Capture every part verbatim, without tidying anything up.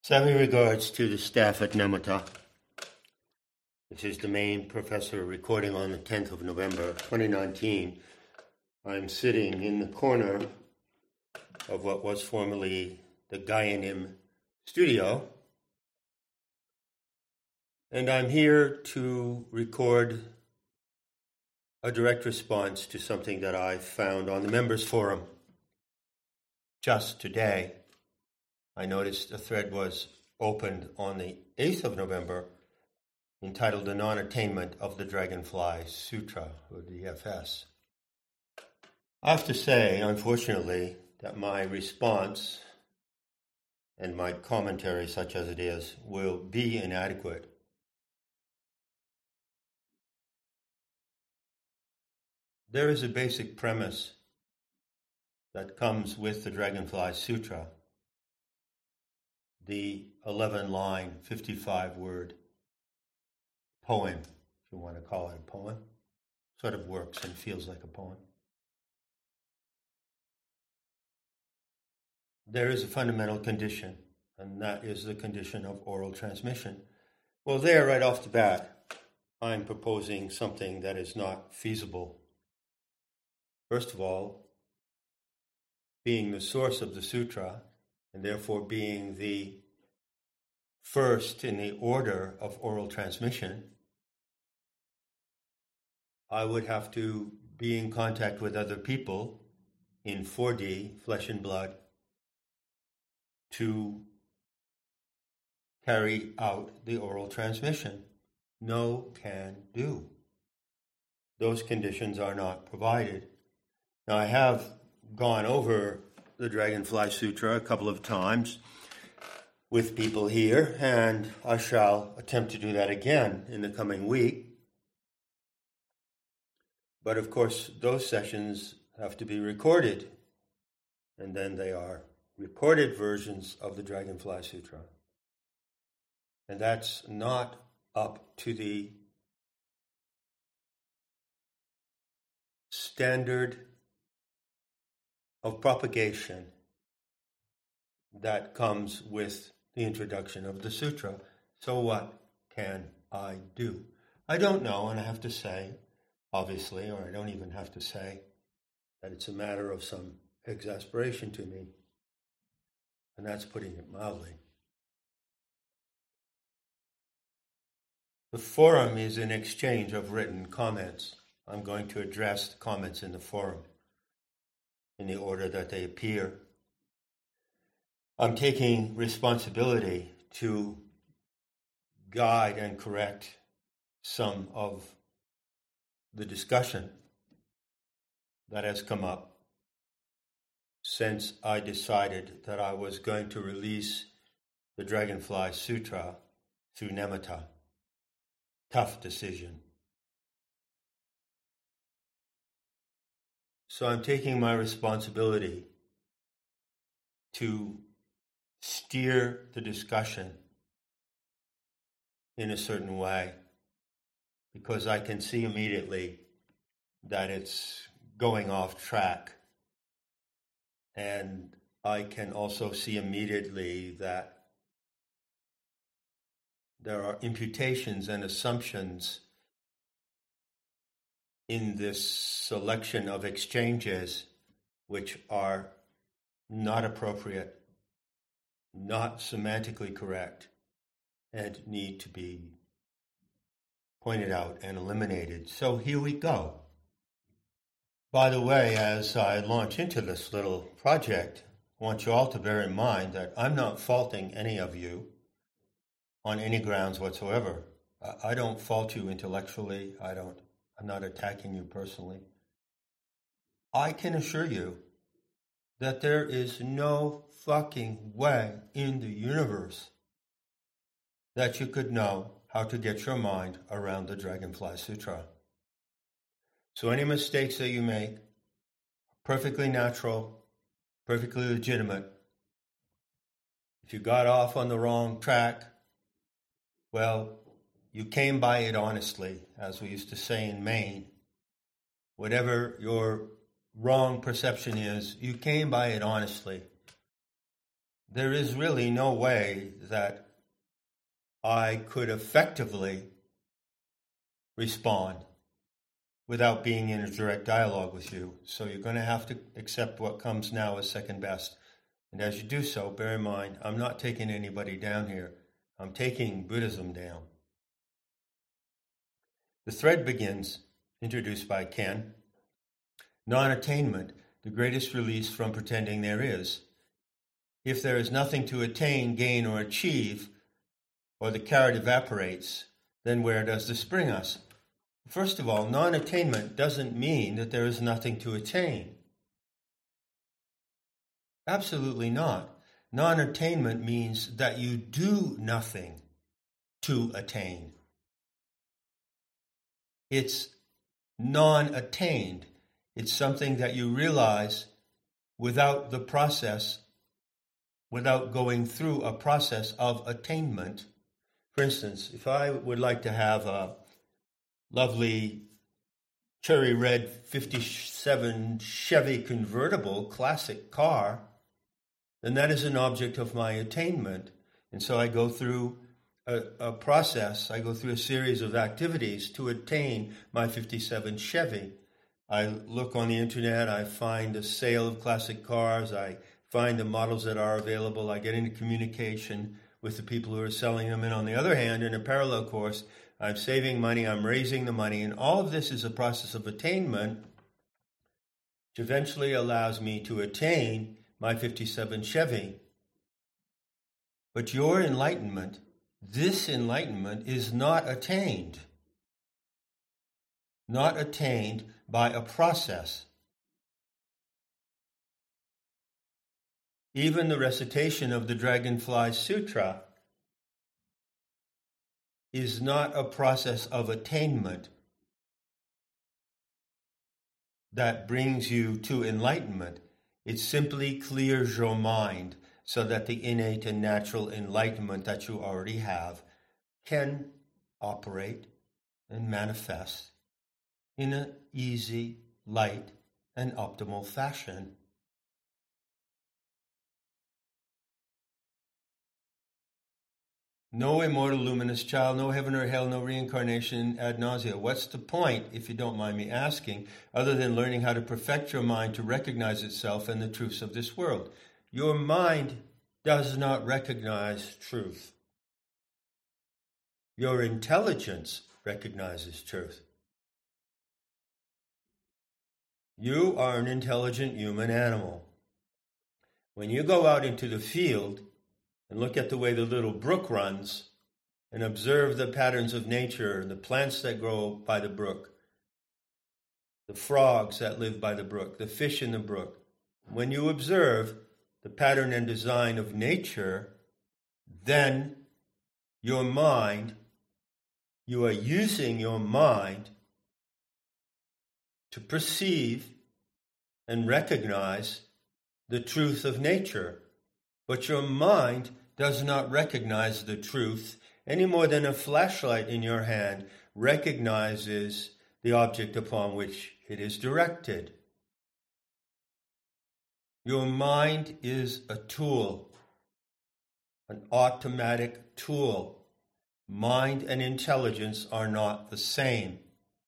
Savvy regards to the staff at Nematta. This is the main professor recording on the tenth of November, twenty nineteen. I'm sitting in the corner of what was formerly the Gaianim studio, and I'm here to record a direct response to something that I found on the members forum. Just today, I noticed a thread was opened on the eighth of November entitled The Non-Attainment of the Dragonfly Sutra, or D F S. I have to say, unfortunately, that my response and my commentary, such as it is, will be inadequate. There is a basic premise that comes with the Dragonfly Sutra, the eleven-line, fifty-five-word poem, if you want to call it a poem. Sort of works and feels like a poem. There is a fundamental condition, and that is the condition of oral transmission. Well, there, right off the bat, I'm proposing something that is not feasible. First of all, being the source of the sutra, and therefore being the first in the order of oral transmission, I would have to be in contact with other people in four D, flesh and blood, to carry out the oral transmission. No can do. Those conditions are not provided. Now, I have gone over the Dragonfly Sutra a couple of times with people here, and I shall attempt to do that again in the coming week. But of course, those sessions have to be recorded, and then they are recorded versions of the Dragonfly Sutra. And that's not up to the standard of propagation that comes with the introduction of the sutra. So what can I do? I don't know, and I have to say, obviously, or I don't even have to say, that it's a matter of some exasperation to me. And that's putting it mildly. The forum is an exchange of written comments. I'm going to address the comments in the forum in the order that they appear. I'm taking responsibility to guide and correct some of the discussion that has come up since I decided that I was going to release the Dragonfly Sutra through Nematta. Tough decision. So I'm taking my responsibility to steer the discussion in a certain way, because I can see immediately that it's going off track. And I can also see immediately that there are imputations and assumptions in this selection of exchanges which are not appropriate, not semantically correct, and need to be pointed out and eliminated. So here we go. By the way, as I launch into this little project, I want you all to bear in mind that I'm not faulting any of you on any grounds whatsoever. I don't fault you intellectually. I don't, I'm not attacking you personally. I can assure you that there is no fucking way in the universe that you could know how to get your mind around the Dragonfly Sutra. So any mistakes that you make, perfectly natural, perfectly legitimate. If you got off on the wrong track, well, you came by it honestly, as we used to say in Maine. Whatever your wrong perception is, you came by it honestly. there is really no way that I could effectively respond without being in a direct dialogue with you. So you're going to have to accept what comes now as second best. And as you do so, bear in mind, I'm not taking anybody down here. I'm taking Buddhism down. The thread begins, introduced by Ken, non-attainment, the greatest release from pretending there is. If there is nothing to attain, gain, or achieve, or the carrot evaporates, then where does this bring us? First of all, non-attainment doesn't mean that there is nothing to attain. Absolutely not. Non-attainment means that you do nothing to attain. It's non-attained. It's something that you realize without the process, without going through a process of attainment. For instance, if I would like to have a lovely cherry red fifty-seven Chevy convertible classic car, then that is an object of my attainment. And so I go through a, a process, I go through a series of activities to attain my fifty-seven Chevy. I look on the internet, I find a sale of classic cars, I find the models that are available, I get into communication with the people who are selling them. And on the other hand, in a parallel course, I'm saving money, I'm raising the money, and all of this is a process of attainment, which eventually allows me to attain my fifty-seven Chevy. But your enlightenment, this enlightenment, is not attained. Not attained by a process. Even the recitation of the Dragonfly Sutra is not a process of attainment that brings you to enlightenment. It simply clears your mind so that the innate and natural enlightenment that you already have can operate and manifest in an easy, light, and optimal fashion. No immortal luminous child, no heaven or hell, no reincarnation ad nausea. What's the point, if you don't mind me asking, other than learning how to perfect your mind to recognize itself and the truths of this world? Your mind does not recognize truth. Your intelligence recognizes truth. You are an intelligent human animal. When you go out into the field and look at the way the little brook runs and observe the patterns of nature, the plants that grow by the brook, the frogs that live by the brook, the fish in the brook, when you observe the pattern and design of nature, then your mind, you are using your mind to perceive and recognize the truth of nature. But your mind does not recognize the truth any more than a flashlight in your hand recognizes the object upon which it is directed. Your mind is a tool, an automatic tool. Mind and intelligence are not the same.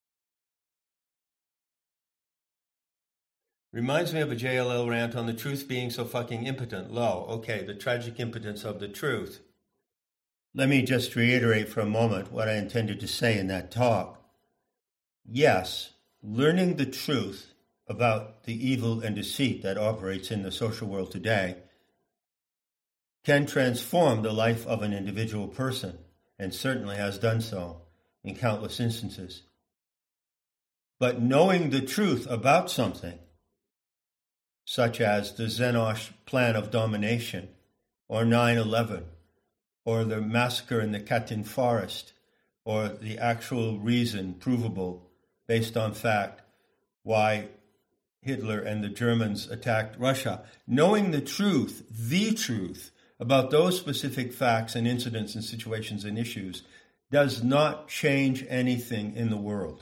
Reminds me of a J L L rant on the truth being so fucking impotent. Lo, okay, the tragic impotence of the truth. Let me just reiterate for a moment what I intended to say in that talk. Yes, learning the truth about the evil and deceit that operates in the social world today can transform the life of an individual person, and certainly has done so in countless instances. But knowing the truth about something, such as the Xenos plan of domination, or nine eleven, or the massacre in the Katyn forest, or the actual reason, provable, based on fact, why Hitler and the Germans attacked Russia. Knowing the truth, the truth, about those specific facts and incidents and situations and issues does not change anything in the world.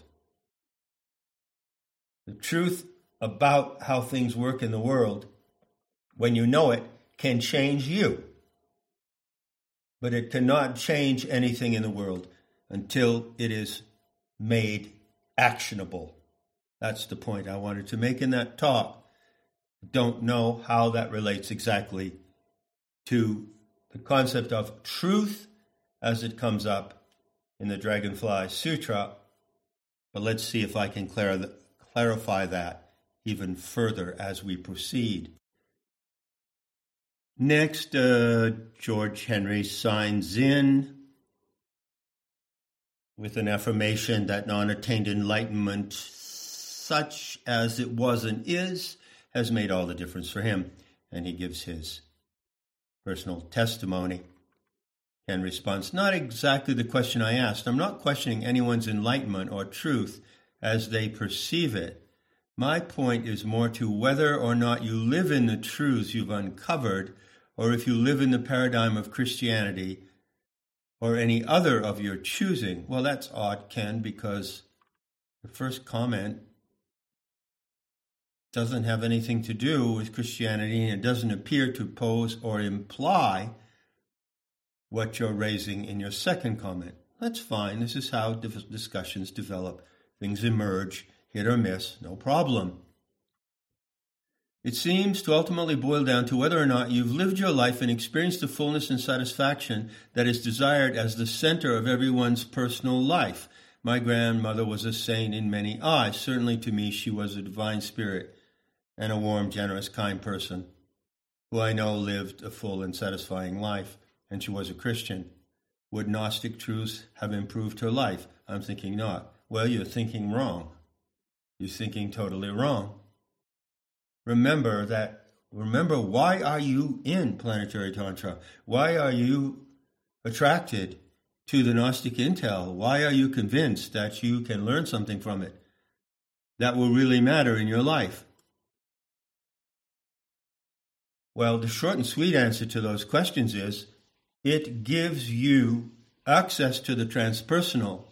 The truth about how things work in the world, when you know it, can change you. But it cannot change anything in the world until it is made actionable. That's the point I wanted to make in that talk. Don't know how that relates exactly to the concept of truth as it comes up in the Dragonfly Sutra, but let's see if I can clar- clarify that even further as we proceed. Next, uh, George Henry signs in with an affirmation that non-attained enlightenment, such as it was and is, has made all the difference for him. And he gives his personal testimony. Ken responds, not exactly the question I asked. I'm not questioning anyone's enlightenment or truth as they perceive it. My point is more to whether or not you live in the truths you've uncovered, or if you live in the paradigm of Christianity or any other of your choosing. Well, that's odd, Ken, because the first comment doesn't have anything to do with Christianity, and it doesn't appear to pose or imply what you're raising in your second comment. That's fine. This is how discussions develop. Things emerge, hit or miss, no problem. It seems to ultimately boil down to whether or not you've lived your life and experienced the fullness and satisfaction that is desired as the center of everyone's personal life. My grandmother was a saint in many eyes. Certainly to me, she was a divine spirit and a warm, generous, kind person who I know lived a full and satisfying life, and she was a Christian. Would Gnostic truths have improved her life? I'm thinking not. Well, you're thinking wrong. You're thinking totally wrong. Remember that, remember, why are you in Planetary Tantra? Why are you attracted to the Gnostic intel? Why are you convinced that you can learn something from it that will really matter in your life? Well, the short and sweet answer to those questions is it gives you access to the transpersonal,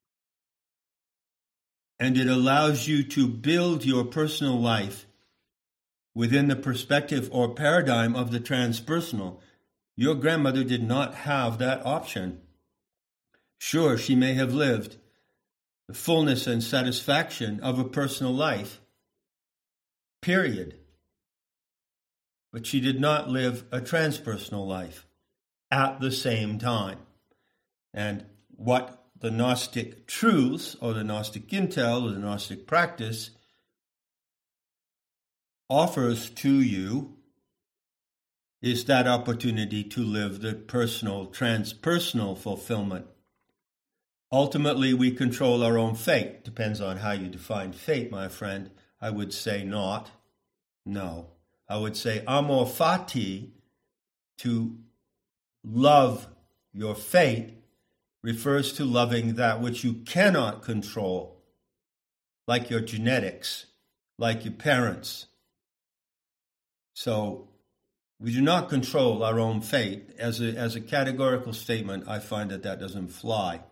and it allows you to build your personal life within the perspective or paradigm of the transpersonal. Your grandmother did not have that option. Sure, she may have lived the fullness and satisfaction of a personal life, period. But she did not live a transpersonal life at the same time. And what the Gnostic truths or the Gnostic intel or the Gnostic practice offers to you is that opportunity to live the personal, transpersonal fulfillment. Ultimately, we control our own fate. Depends on how you define fate, my friend. I would say not. No. I would say amor fati, to love your fate, refers to loving that which you cannot control, like your genetics, like your parents. So we do not control our own fate. As a, as a categorical statement, I find that that doesn't fly.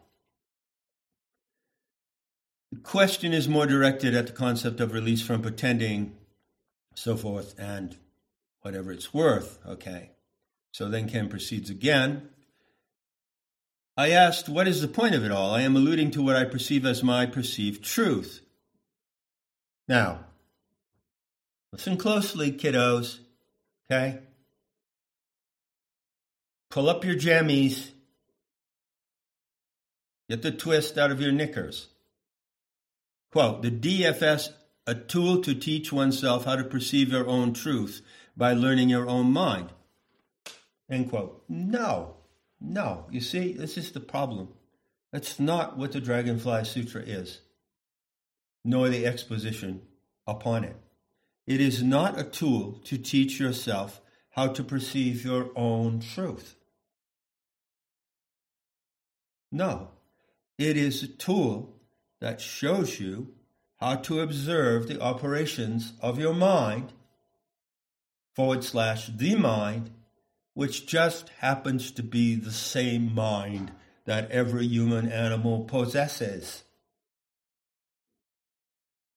The question is more directed at the concept of release from pretending, so forth, and whatever it's worth, okay? So then Ken proceeds again. I asked, what is the point of it all? I am alluding to what I perceive as my perceived truth. Now, listen closely, kiddos, okay? Pull up your jammies. Get the twist out of your knickers. Quote, the D F S, a tool to teach oneself how to perceive your own truth by learning your own mind. End quote. No, no. You see, this is the problem. That's not what the Dragonfly Sutra is, nor the exposition upon it. It is not a tool to teach yourself how to perceive your own truth. No, it is a tool that shows you how to observe the operations of your mind, forward slash the mind, which just happens to be the same mind that every human animal possesses.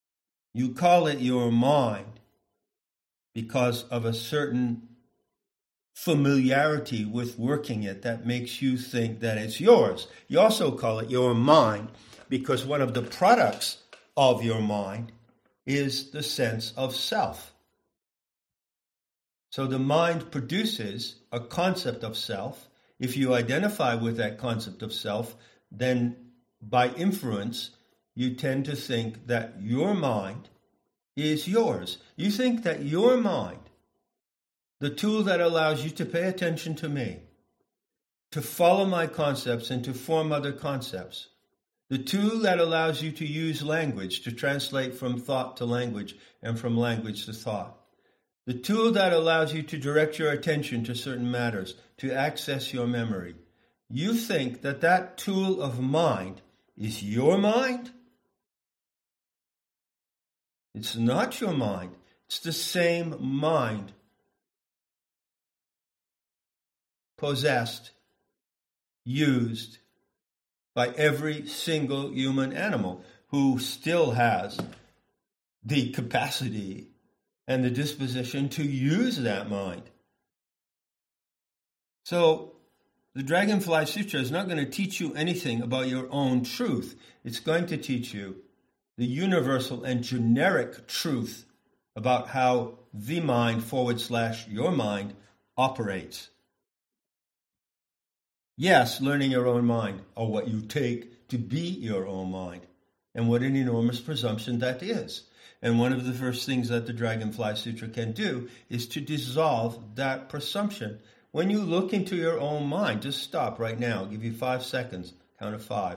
You call it your mind because of a certain familiarity with working it that makes you think that it's yours. You also call it your mind because one of the products of your mind is the sense of self. So the mind produces a concept of self. If you identify with that concept of self, then by inference, you tend to think that your mind is yours. You think that your mind, the tool that allows you to pay attention to me, to follow my concepts and to form other concepts, the tool that allows you to use language to translate from thought to language and from language to thought, the tool that allows you to direct your attention to certain matters, to access your memory. You think that that tool of mind is your mind? It's not your mind. It's the same mind possessed, used by every single human animal who still has the capacity and the disposition to use that mind. So the Dragonfly Sutra is not going to teach you anything about your own truth. It's going to teach you the universal and generic truth about how the mind forward slash your mind operates. Yes, learning your own mind, or what you take to be your own mind, and what an enormous presumption that is. And one of the first things that the Dragonfly Sutra can do is to dissolve that presumption. When you look into your own mind, just stop right now. I'll give you five seconds. Count of five.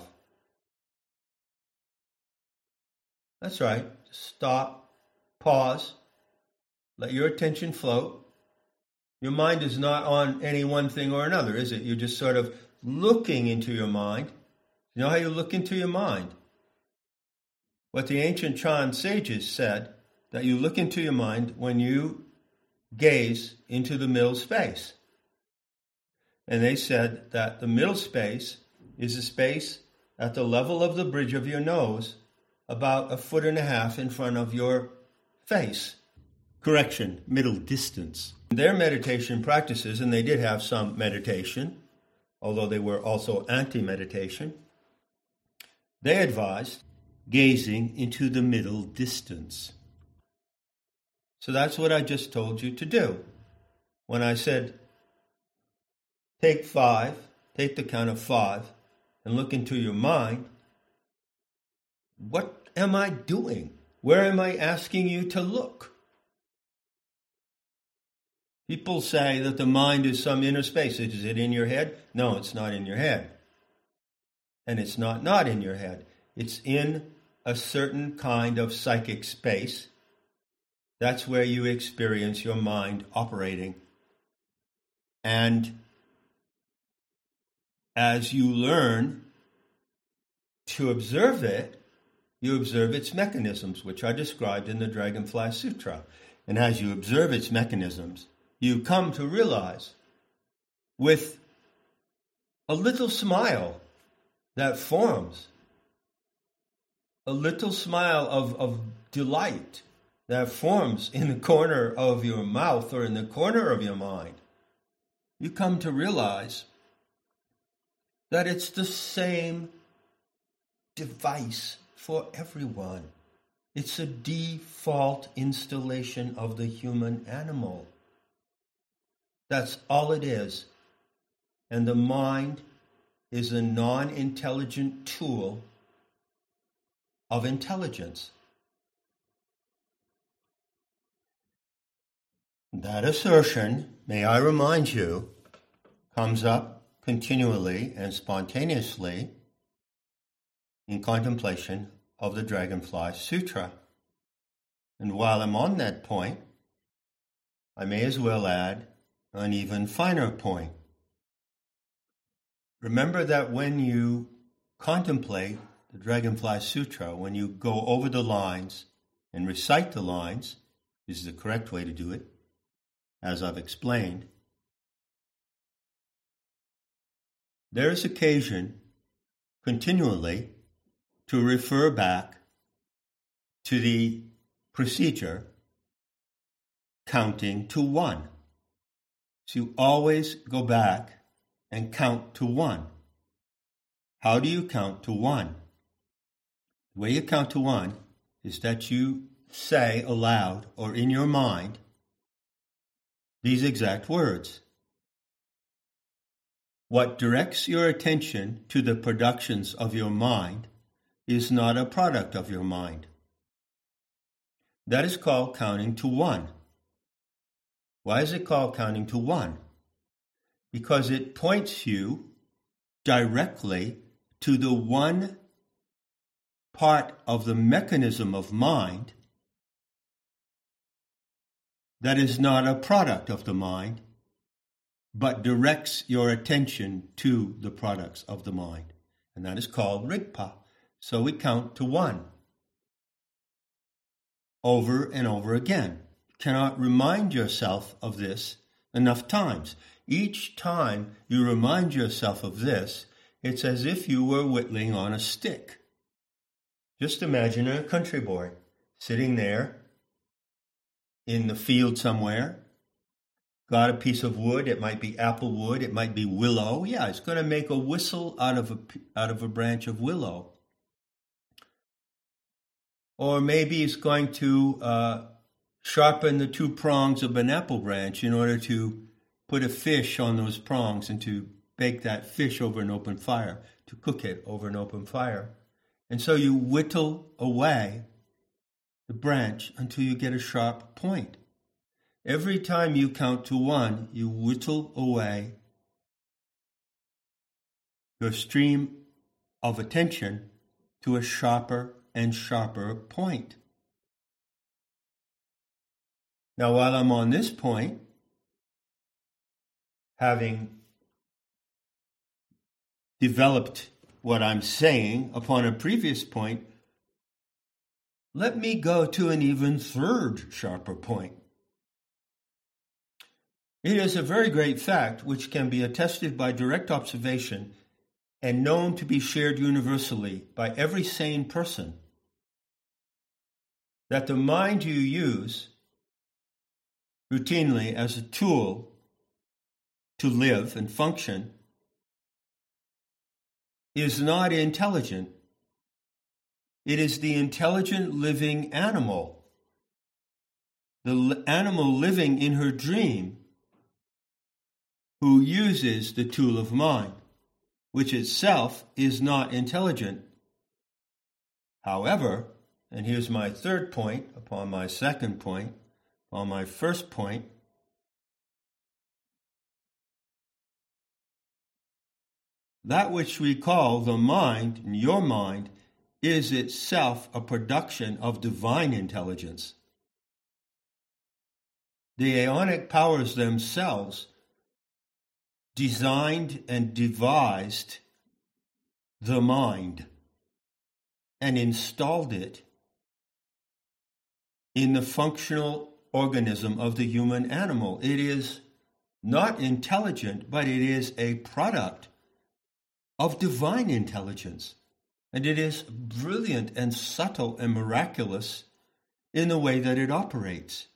That's right. Just stop, pause, let your attention float. Your mind is not on any one thing or another, is it? You're just sort of looking into your mind. You know how you look into your mind? What the ancient Chan sages said, that you look into your mind when you gaze into the middle space. And they said that the middle space is a space at the level of the bridge of your nose, about a foot and a half in front of your face. Correction, middle distance. Their meditation practices, and they did have some meditation, although they were also anti-meditation, they advised gazing into the middle distance. So that's what I just told you to do. When I said, take five, take the count of five, and look into your mind, what am I doing? Where am I asking you to look? People say that the mind is some inner space. Is it in your head? No, it's not in your head. And it's not not in your head. It's in a certain kind of psychic space. That's where you experience your mind operating. And as you learn to observe it, you observe its mechanisms, which are described in the Dragonfly Sutra. And as you observe its mechanisms, you come to realize with a little smile that forms, a little smile of, of delight that forms in the corner of your mouth or in the corner of your mind, you come to realize that it's the same device for everyone. It's a default installation of the human animal. That's all it is. And the mind is a non-intelligent tool of intelligence. That assertion, may I remind you, comes up continually and spontaneously in contemplation of the Dragonfly Sutra. And while I'm on that point, I may as well add an even finer point. Remember that when you contemplate the Dragonfly Sutra, when you go over the lines and recite the lines, is the correct way to do it, as I've explained, there is occasion continually to refer back to the procedure counting to one. So you always go back and count to one. How do you count to one? The way you count to one is that you say aloud or in your mind these exact words. What directs your attention to the productions of your mind is not a product of your mind. That is called counting to one. Why is it called counting to one? Because it points you directly to the one part of the mechanism of mind that is not a product of the mind, but directs your attention to the products of the mind. And that is called Rigpa. So we count to one over and over again. You cannot remind yourself of this enough times. Each time you remind yourself of this, it's as if you were whittling on a stick. Just imagine a country boy sitting there in the field somewhere, got a piece of wood. It might be apple wood. It might be willow. Yeah, it's going to make a whistle out of a, out of a branch of willow. Or maybe it's going to uh, sharpen the two prongs of an apple branch in order to put a fish on those prongs and to bake that fish over an open fire, to cook it over an open fire. And so you whittle away the branch until you get a sharp point. Every time you count to one, you whittle away your stream of attention to a sharper and sharper point. Now, while I'm on this point, having developed what I'm saying upon a previous point, let me go to an even third sharper point. It is a very great fact which can be attested by direct observation and known to be shared universally by every sane person, that the mind you use routinely as a tool to live and function is not intelligent. It is the intelligent living animal, the animal living in her dream, who uses the tool of mind, which itself is not intelligent. However, and here's my third point upon my second point, upon my first point, that which we call the mind, your mind, is itself a production of divine intelligence. The aeonic powers themselves designed and devised the mind and installed it in the functional organism of the human animal. It is not intelligent, but it is a product of divine intelligence. And it is brilliant and subtle and miraculous in the way that it operates.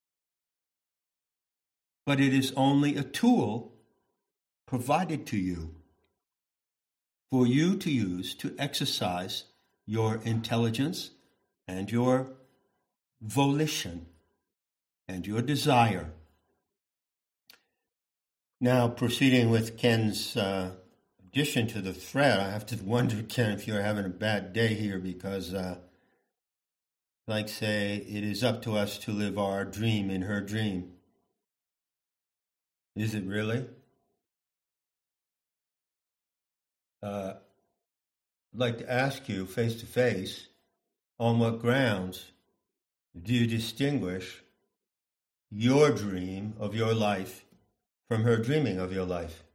But it is only a tool provided to you for you to use to exercise your intelligence and your volition and your desire. Now, proceeding with Ken's uh, addition to the thread, I have to wonder, Ken, if you're having a bad day here, because, uh, like say, it is up to us to live our dream in her dream. Is it really? Uh, I'd like to ask you face to face, on what grounds do you distinguish your dream of your life from her dreaming of your life?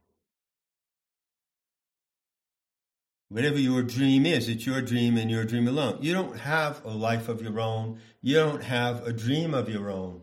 Whatever your dream is, it's your dream and your dream alone. You don't have a life of your own. You don't have a dream of your own.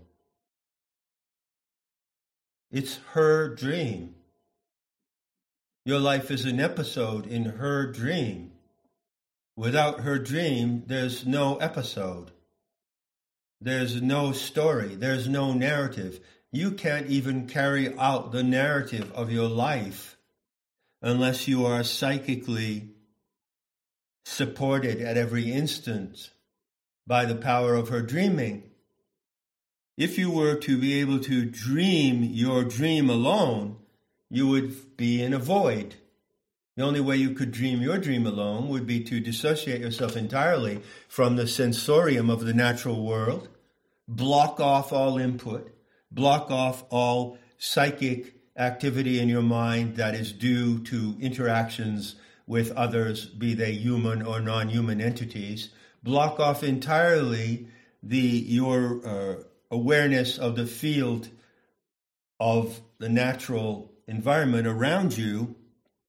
It's her dream. Your life is an episode in her dream. Without her dream, there's no episode. There's no story. There's no narrative. You can't even carry out the narrative of your life unless you are psychically supported at every instant by the power of her dreaming. If you were to be able to dream your dream alone, you would be in a void. The only way you could dream your dream alone would be to dissociate yourself entirely from the sensorium of the natural world, block off all input, block off all psychic activity in your mind that is due to interactions with others, be they human or non-human entities. Block off entirely the your uh, awareness of the field of the natural environment around you.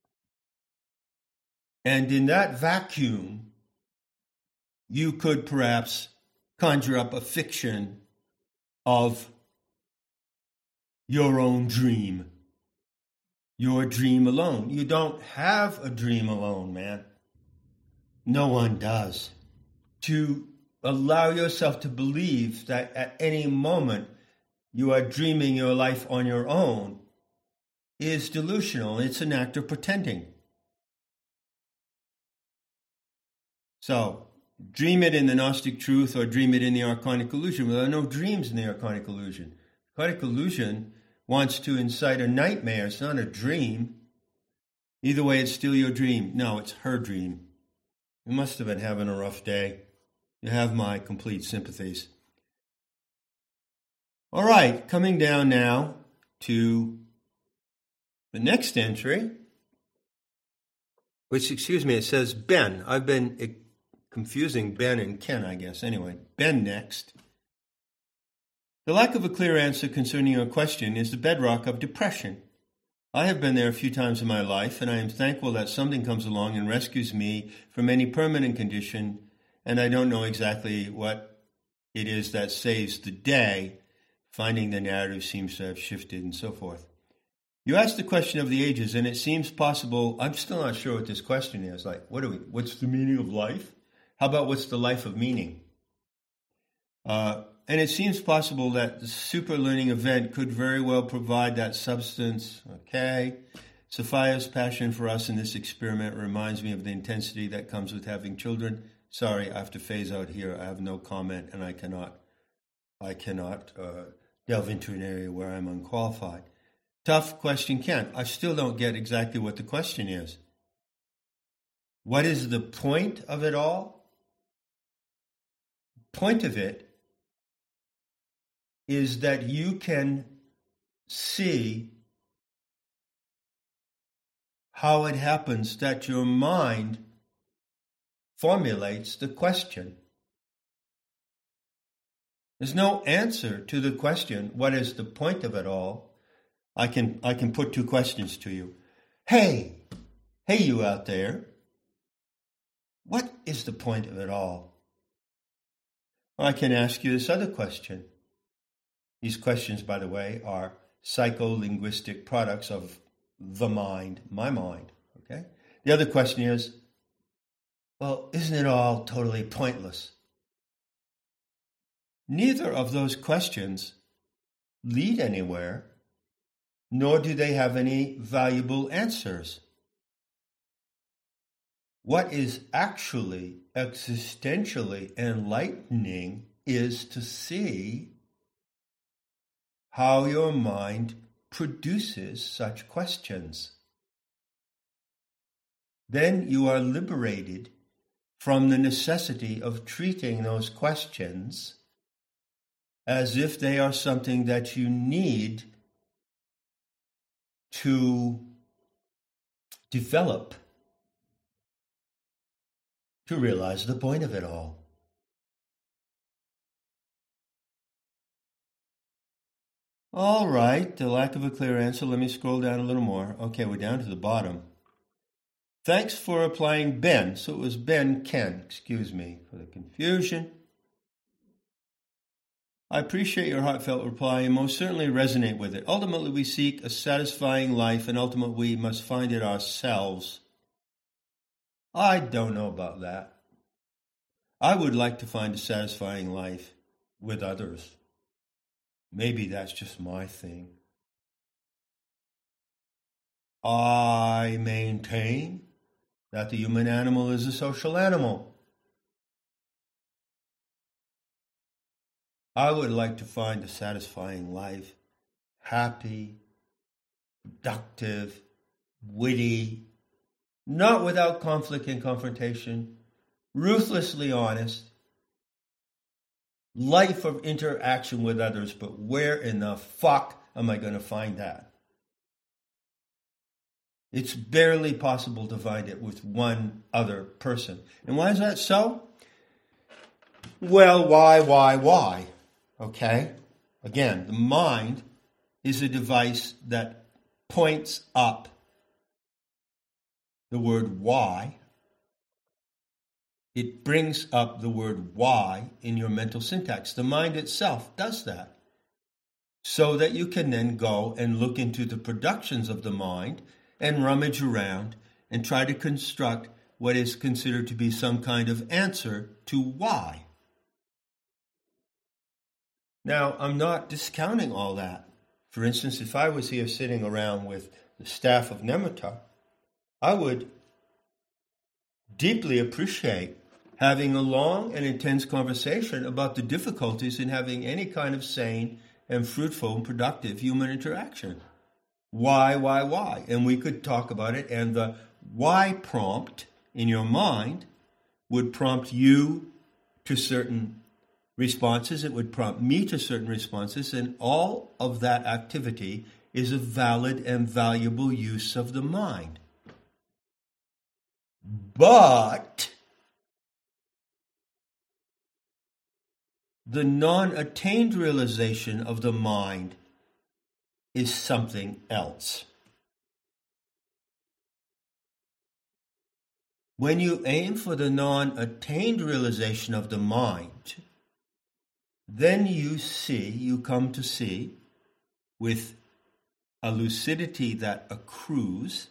And in that vacuum, you could perhaps conjure up a fiction of your own dream. Your dream alone. You don't have a dream alone, man. No one does. To allow yourself to believe that at any moment you are dreaming your life on your own is delusional. It's an act of pretending. So, dream it in the Gnostic truth or dream it in the Archonic illusion. Well, there are no dreams in the Archonic illusion. Archonic illusion wants to incite a nightmare. It's not a dream. Either way, it's still your dream. No, it's her dream. You must have been having a rough day. You have my complete sympathies. All right, coming down now to the next entry, which, excuse me, it says Ben. I've been confusing Ben and Ken, I guess. Anyway, Ben next. The lack of a clear answer concerning your question is the bedrock of depression. I have been there a few times in my life, and I am thankful that something comes along and rescues me from any permanent condition, and I don't know exactly what it is that saves the day. Finding the narrative seems to have shifted and so forth. You asked the question of the ages, and it seems possible. I'm still not sure what this question is. Like, what do we? What's the meaning of life? How about what's the life of meaning? Uh, and it seems possible that the super learning event could very well provide that substance. Okay. Sophia's passion for us in this experiment reminds me of the intensity that comes with having children. Sorry, I have to phase out here. I have no comment, and I cannot, I cannot uh, delve into an area where I'm unqualified. Tough question, Ken. I still don't get exactly what the question is. What is the point of it all? Point of it is that you can see how it happens that your mind formulates the question. There's no answer to the question, what is the point of it all? I can I can put two questions to you. Hey, hey you out there, what is the point of it all? Or I can ask you this other question. These questions, by the way, are psycholinguistic products of the mind, my mind. Okay. The other question is, well, isn't it all totally pointless? Neither of those questions lead anywhere, nor do they have any valuable answers. What is actually existentially enlightening is to see how your mind produces such questions. Then you are liberated from the necessity of treating those questions as if they are something that you need to develop to realize the point of it all. All right, the lack of a clear answer. Let me scroll down a little more. Okay, we're down to the bottom. Thanks for applying Ben. So it was Ben Ken. Excuse me for the confusion. I appreciate your heartfelt reply and most certainly resonate with it. Ultimately, we seek a satisfying life, and ultimately we must find it ourselves. I don't know about that. I would like to find a satisfying life with others. Maybe that's just my thing. I maintain that the human animal is a social animal. I would like to find a satisfying life, happy, productive, witty, not without conflict and confrontation, ruthlessly honest, life of interaction with others, but where in the fuck am I going to find that? It's barely possible to find it with one other person. And why is that so? Well, why, why, why? Okay? Again, the mind is a device that points up the word why. It brings up the word why in your mental syntax. The mind itself does that, so that you can then go and look into the productions of the mind and rummage around and try to construct what is considered to be some kind of answer to why. Now, I'm not discounting all that. For instance, if I was here sitting around with the staff of Nematta, I would deeply appreciate having a long and intense conversation about the difficulties in having any kind of sane and fruitful and productive human interaction. Why, why, why? And we could talk about it, and the why prompt in your mind would prompt you to certain responses. It would prompt me to certain responses, and all of that activity is a valid and valuable use of the mind. But the non-attained realization of the mind is something else. When you aim for the non-attained realization of the mind, then you see, you come to see, with a lucidity that accrues,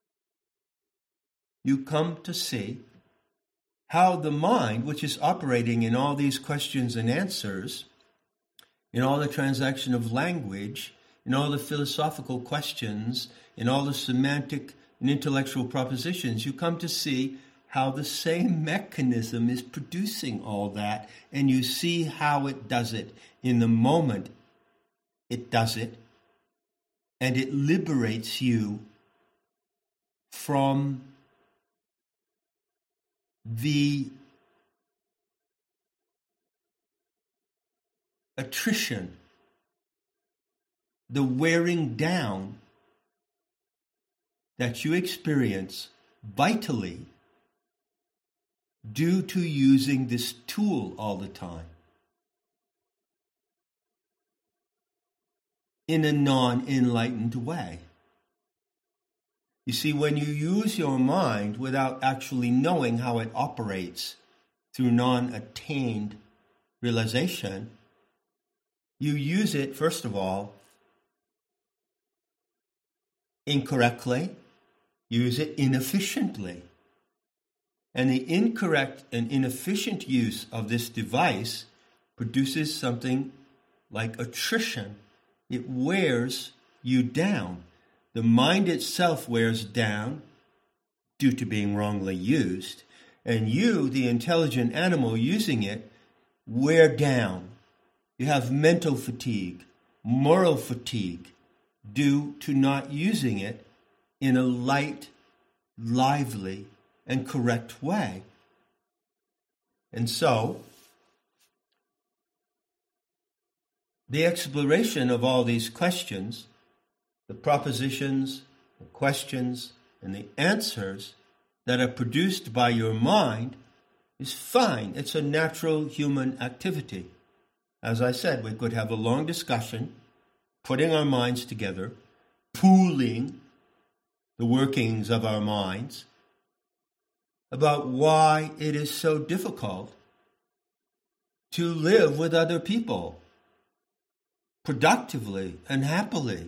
you come to see how the mind, which is operating in all these questions and answers, in all the transaction of language, in all the philosophical questions, in all the semantic and intellectual propositions, you come to see how the same mechanism is producing all that, and you see how it does it in the moment it does it, and it liberates you from the attrition, the wearing down that you experience vitally due to using this tool all the time in a non-enlightened way. You see, when you use your mind without actually knowing how it operates through non-attained realization, you use it, first of all, incorrectly, use it inefficiently. And the incorrect and inefficient use of this device produces something like attrition. It wears you down. The mind itself wears down due to being wrongly used, and you, the intelligent animal using it, wear down. You have mental fatigue, moral fatigue, due to not using it in a light, lively, and correct way. And so, the exploration of all these questions, the propositions, the questions, and the answers that are produced by your mind is fine. It's a natural human activity. As I said, we could have a long discussion, putting our minds together, pooling the workings of our minds, about why it is so difficult to live with other people productively and happily.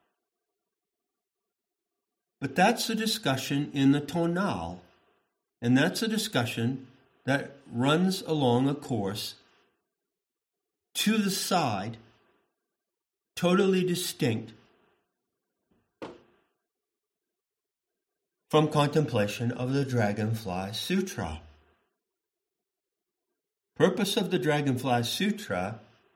But that's a discussion in the tonal, and that's a discussion that runs along a course to the side totally distinct from contemplation of the Dragonfly Sutra. Purpose of the Dragonfly Sutra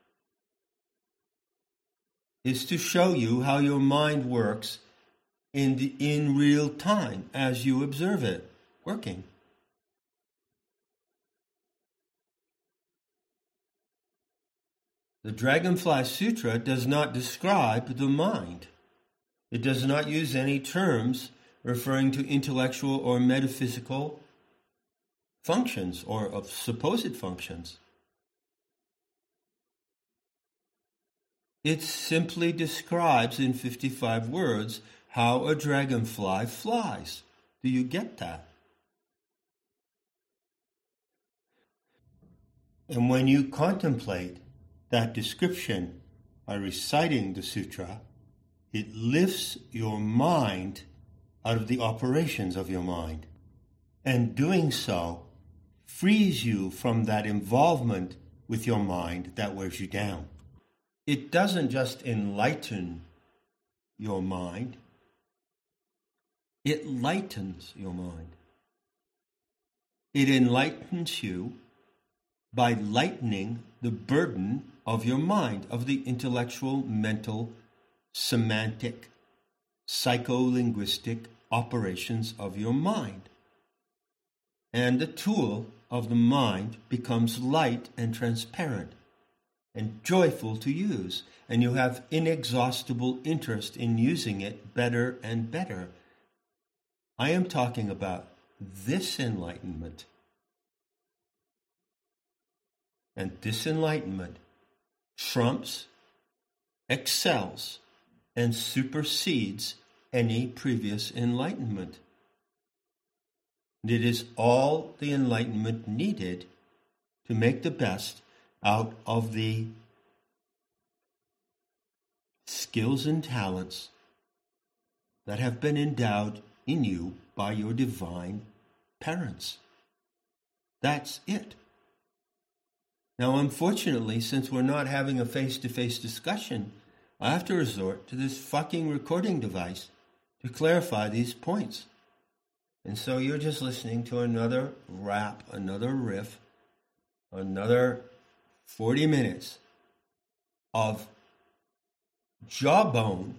is to show you how your mind works in the in real time as you observe it working. The Dragonfly Sutra does not describe the mind. It does not use any terms referring to intellectual or metaphysical functions or of supposed functions. It simply describes in fifty-five words how a dragonfly flies. Do you get that? And when you contemplate that description by reciting the sutra, it lifts your mind out of the operations of your mind. And doing so frees you from that involvement with your mind that wears you down. It doesn't just enlighten your mind, it lightens your mind. It enlightens you by lightening the burden of your mind, of the intellectual, mental, semantic, psycholinguistic operations of your mind. And the tool of the mind becomes light and transparent and joyful to use, and you have inexhaustible interest in using it better and better. I am talking about this enlightenment. And this enlightenment trumps, excels, and supersedes any previous enlightenment. And it is all the enlightenment needed to make the best out of the skills and talents that have been endowed in you by your divine parents. That's it. Now, unfortunately, since we're not having a face-to-face discussion, I have to resort to this fucking recording device to clarify these points. And so you're just listening to another rap, another riff, another forty minutes of jawbone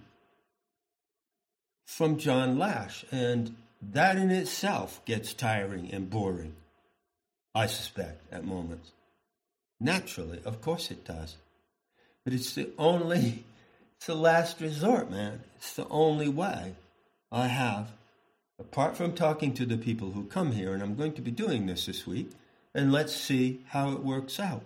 from John Lash. And that in itself gets tiring and boring, I suspect, at moments. Naturally, of course it does. But it's the only, it's the last resort, man. It's the only way I have, apart from talking to the people who come here, and I'm going to be doing this this week, and let's see how it works out.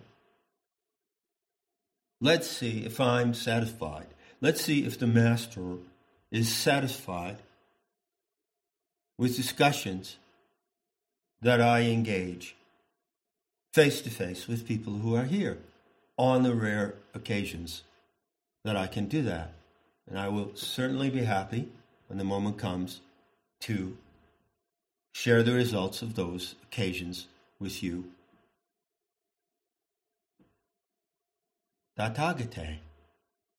Let's see if I'm satisfied. Let's see if the master is satisfied with discussions that I engage face-to-face with people who are here on the rare occasions that I can do that. And I will certainly be happy when the moment comes to share the results of those occasions with you. Tathagate.